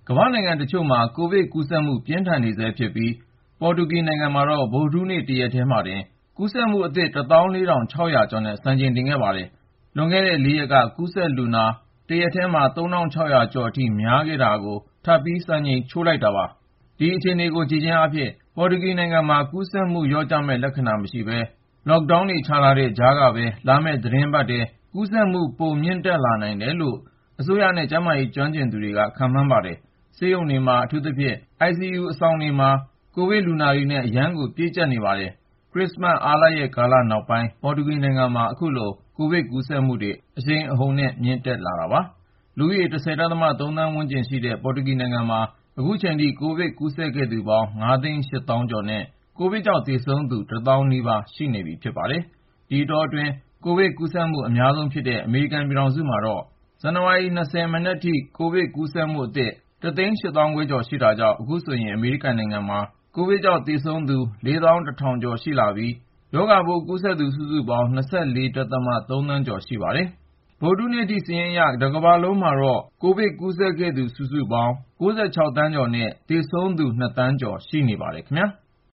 ကမ္ဘာ့နိုင်ငံတချို့မှာ ကိုဗစ်ကူးစက်မှု ပြင်းထန်နေဆဲဖြစ်ပြီး ပေါ်တူဂီနိုင်ငံမှာတော့ ဗုဒ္ဓဟူးနေ့ တရက်တည်းမှာတင် ကူးစက်မှုအသစ် 14,600 ကျော်နဲ့ စံချိန်တင်ခဲ့ပါတယ်။ လွန်ခဲ့တဲ့ ၄ ရက်က ကူးစက်လူနာ တရက်တည်းမှာ 3,600 ကျော်အထိ များခဲ့တာကို ထပ်ပြီး စံချိန်ချိုးလိုက်တာပါ။ ဒီအခြေအနေကို ကြည့်ခြင်းအားဖြင့် ပေါ်တူဂီနိုင်ငံမှာ ကူးစက်မှုလျော့ကျမယ့် လက္ခဏာမရှိဘဲ Lockdown တွေ ချထားတဲ့ကြားကပဲ လာမယ့်သီတင်းပတ်ထဲ ကူးစက်မှု ပိုမြင့်တက်လာနိုင်တယ်လို့ အစိုးရနဲ့ ကျန်းမာရေး ကျွမ်းကျင်သူတွေက ခန့်မှန်းပါတယ်။ ဆေးရုံတွေမှာ အထူးသဖြင့် ICU အဆောင်တွေမှာ ကိုဗစ်လူနာတွေနဲ့ အရမ်းကို ပြည့်ကြပ်နေပါတယ်။ ခရစ္စမတ် အားလပ်ရက်ကာလနောက်ပိုင်း ပေါ်တူဂီနိုင်ငံမှာ အခုလို ကိုဗစ်ကူးစက်မှုတွေ အရှိန်အဟုန်နဲ့ မြင့်တက်လာတာပါ။ လူဦးရေ ၁၀.၃ သန်းဝန်းကျင်ရှိတဲ့ ပေါ်တူဂီနိုင်ငံမှာ အခုချိန်ထိ ကိုဗစ်ကူးစက်ခဲ့သူပေါင်း ၅၈၀,၀၀၀ ကျော်နဲ့ ကိုဗစ်ကြောင့် သေဆုံးသူ ၁၀,၀၀၀ နီးပါး ရှိနေပြီဖြစ်ပါတယ်။ ဒီအတောအတွင်း ကိုဗစ်ကူးစက်မှု အများဆုံးဖြစ်တဲ့ အမေရိကန်ပြည်ထောင်စုမှာတော့ ဇန်နဝါရီ ၂၀ မနက်ထိ ကိုဗစ်ကူးစက်မှုအသစ် ၁၈၅,၀၀၀ ကျော်ရှိတာကြောင့် အခုဆိုရင် အမေရိကန်နိုင်ငံမှာ ကိုဗစ်ကြောင့် သေဆုံးသူ ၄၁,၀၀၀ ကျော်ရှိလာပြီး ရောဂါပိုးကူးစက်သူ စုစုပေါင်း ၂၄.၃ သန်းကျော် ရှိပါတယ်။ ဗုဒ္ဓဟူးနေ့ထိ စာရင်းအရ တကမ္ဘာလုံးမှာတော့ ကိုဗစ်ကူးစက်ခဲ့သူ စုစုပေါင်း ၉၆ သန်းကျော်နဲ့ သေဆုံးသူ ၂ သန်းကျော် ရှိနေပါတယ်ခင်ဗျာ။